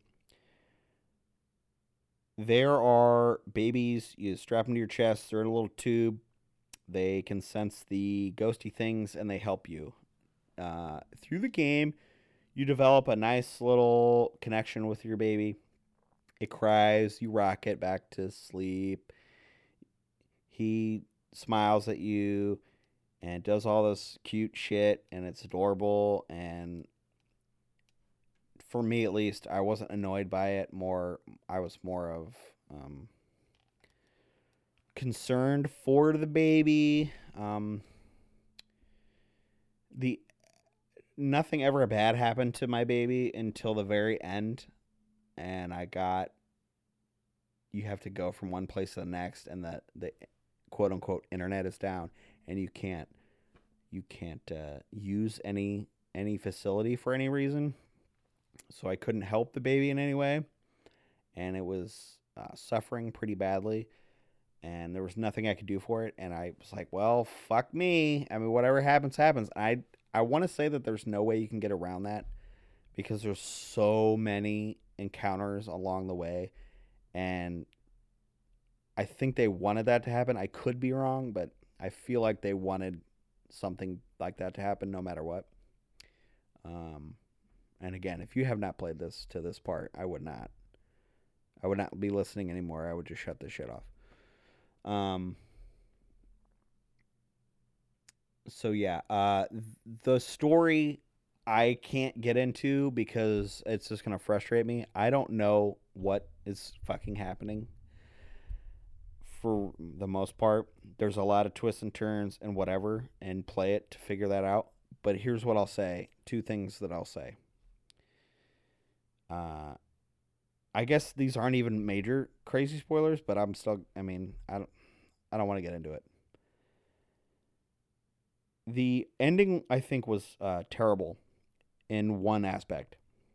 [SPEAKER 1] there are babies. You strap them to your chest. They're in a little tube. They can sense the ghosty things, and they help you. Uh, through the game, you develop a nice little connection with your baby. It cries. You rock it back to sleep. He smiles at you and does all this cute shit, and it's adorable. And for me, at least, I wasn't annoyed by it. More, I was more of um, concerned for the baby. Um, the Nothing ever bad happened to my baby until the very end, and I got you have to go from one place to the next, and the the quote unquote internet is down, and you can't you can't uh, use any any facility for any reason. So I couldn't help the baby in any way, and it was uh, suffering pretty badly. And there was nothing I could do for it. And I was like, well, fuck me. I mean, whatever happens, happens. I I want to say that there's no way you can get around that because there's so many encounters along the way, and I think they wanted that to happen. I could be wrong, but I feel like they wanted something like that to happen no matter what. Um, and again, if you have not played this to this part, I would not. I would not be listening anymore. I would just shut this shit off. Um, so yeah, uh, the story I can't get into because it's just gonna frustrate me. I don't know what is fucking happening. For the most part, there's a lot of twists and turns and whatever, and play it to figure that out. But here's what I'll say: two things that I'll say. Uh, I guess these aren't even major crazy spoilers, but I'm still. I mean, I don't. I don't want to get into it. The ending, I think, was uh, terrible in one aspect.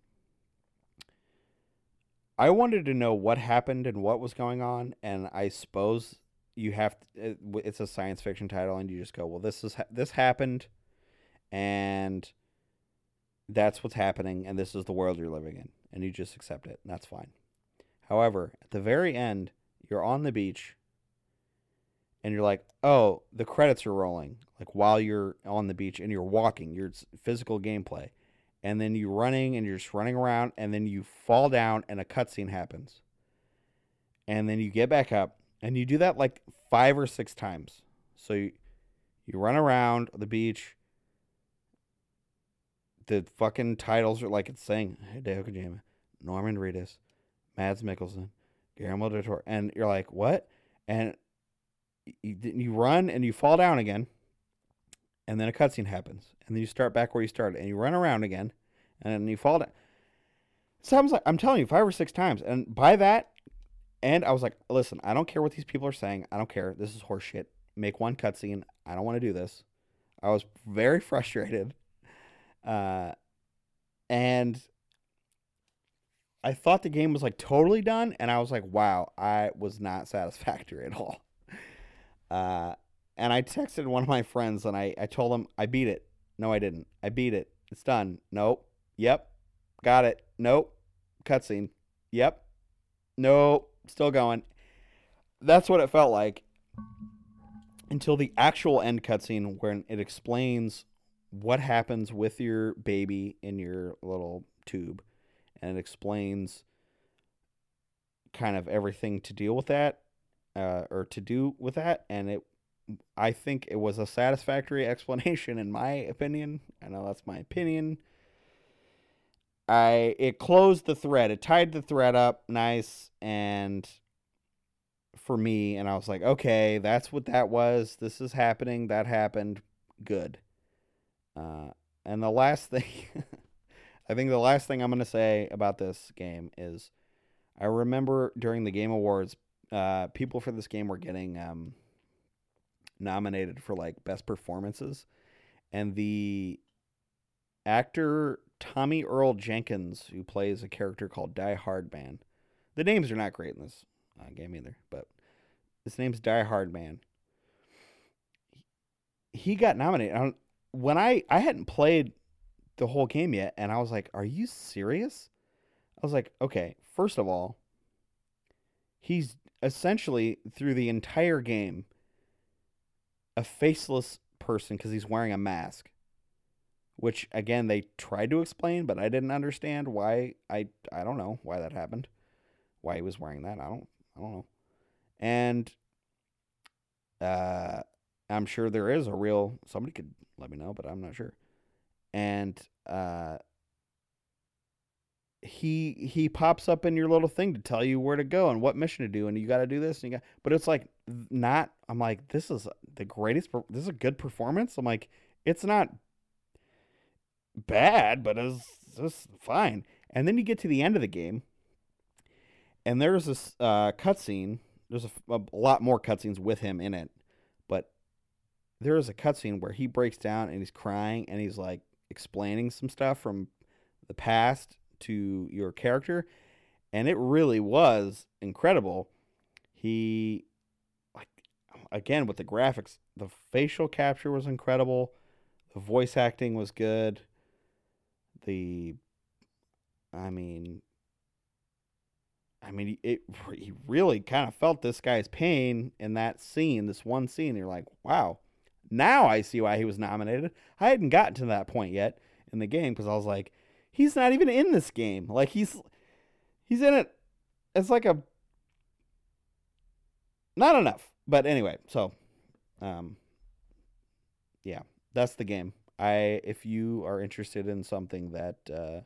[SPEAKER 1] I wanted to know what happened and what was going on, and I suppose you have to, it, it's a science fiction title, and you just go, well, this is this happened, and that's what's happening, and this is the world you're living in, and you just accept it, and that's fine. However, at the very end, you're on the beach, and you're like, oh, the credits are rolling, like while you're on the beach and you're walking, your physical gameplay, and then you're running and you're just running around, and then you fall down and a cutscene happens, and then you get back up, and you do that like five or six times. So you, you run around the beach. The fucking titles are like it's saying Hideo Kojima, Norman Reedus, Mads Mikkelsen, Guillermo del Toro, and you're like, what? And you, you run and you fall down again, and then a cutscene happens, and then you start back where you started, and you run around again, and then you fall down. Sounds like I'm telling you five or six times, and by that, and I was like, listen, I don't care what these people are saying. I don't care. This is horseshit. Make one cutscene. I don't want to do this. I was very frustrated, uh, and I thought the game was like totally done, and I was like, wow, I was not satisfactory at all. Uh, and I texted one of my friends and I, I told him I beat it. No, I didn't. I beat it. It's done. Nope. Yep. Got it. Nope. Cutscene. Yep. Nope. Still going. That's what it felt like until the actual end cutscene where it explains what happens with your baby in your little tube, and it explains kind of everything to deal with that, uh, or to do with that, and it I think it was a satisfactory explanation in my opinion. I know that's my opinion. I it closed the thread. It tied the thread up nice and for me, and I was like, okay, that's what that was. This is happening. That happened. Good. Uh, and the last thing, I think the last thing I'm going to say about this game is I remember during the Game Awards, uh, people for this game were getting um, nominated for like best performances, and the actor Tommy Earl Jenkins, who plays a character called Die Hard Man. The names are not great in this uh, game either, but his name's Die Hard Man. He got nominated. When I I hadn't played the whole game yet, and I was like, "Are you serious?" I was like, "Okay, first of all, he's essentially through the entire game a faceless person because he's wearing a mask." Which again they tried to explain, but I didn't understand why. I I don't know why that happened. Why he was wearing that? I don't I don't know. And uh, I'm sure there is a real. Somebody could let me know, but I'm not sure. And uh, he he pops up in your little thing to tell you where to go and what mission to do, and you got to do this, and you got. But it's like not. I'm like, this is the greatest. This is a good performance. I'm like, it's not bad, but it's just fine. And then you get to the end of the game, and there's this uh, cutscene. There's a, a lot more cutscenes with him in it, but there is a cutscene where he breaks down and he's crying and he's like explaining some stuff from the past to your character, and it really was incredible. He, like, again with the graphics, the facial capture was incredible, the voice acting was good. The, I mean, I mean, it. He really kind of felt this guy's pain in that scene, this one scene. You're like, wow. Now I see why he was nominated. I hadn't gotten to that point yet in the game because I was like, he's not even in this game. Like he's he's in it. It's like a not enough. But anyway, so um, yeah, that's the game. I if you are interested in something that uh,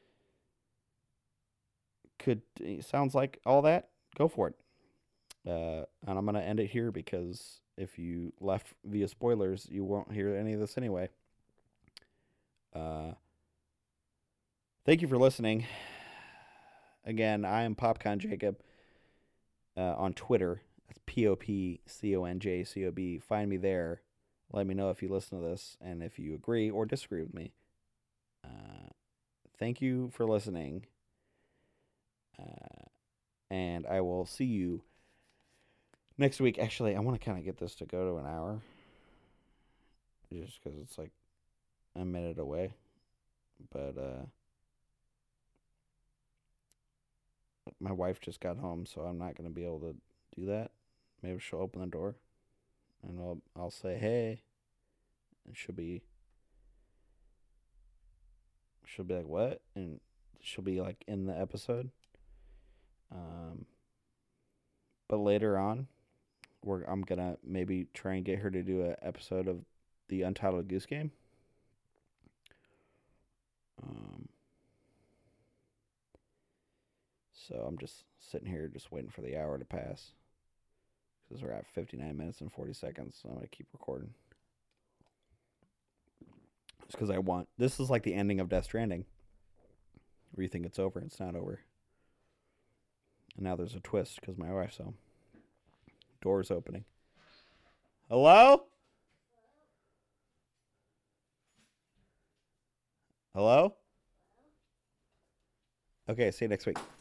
[SPEAKER 1] could sounds like all that, go for it. Uh, and I'm gonna end it here because if you left via spoilers, you won't hear any of this anyway. Uh, thank you for listening. Again, I am PopCon Jacob uh, on Twitter. That's P O P C O N J C O B. Find me there. Let me know if you listen to this and if you agree or disagree with me. Uh, thank you for listening. Uh, and I will see you next week. Actually, I want to kind of get this to go to an hour. Just because it's like a minute away. But, uh, my wife just got home, so I'm not going to be able to do that. Maybe she'll open the door, and I'll I'll say hey, and she'll be she'll be like what, and she'll be like in the episode. Um, but later on, we're I'm gonna maybe try and get her to do an episode of the Untitled Goose Game. Um, so I'm just sitting here, just waiting for the hour to pass. Because we're at fifty-nine minutes and forty seconds, so I'm going to keep recording. Just because I want... This is like the ending of Death Stranding. Where you think it's over, and it's not over. And now there's a twist, because my wife's home. Door's opening. Hello? Hello? Okay, see you next week.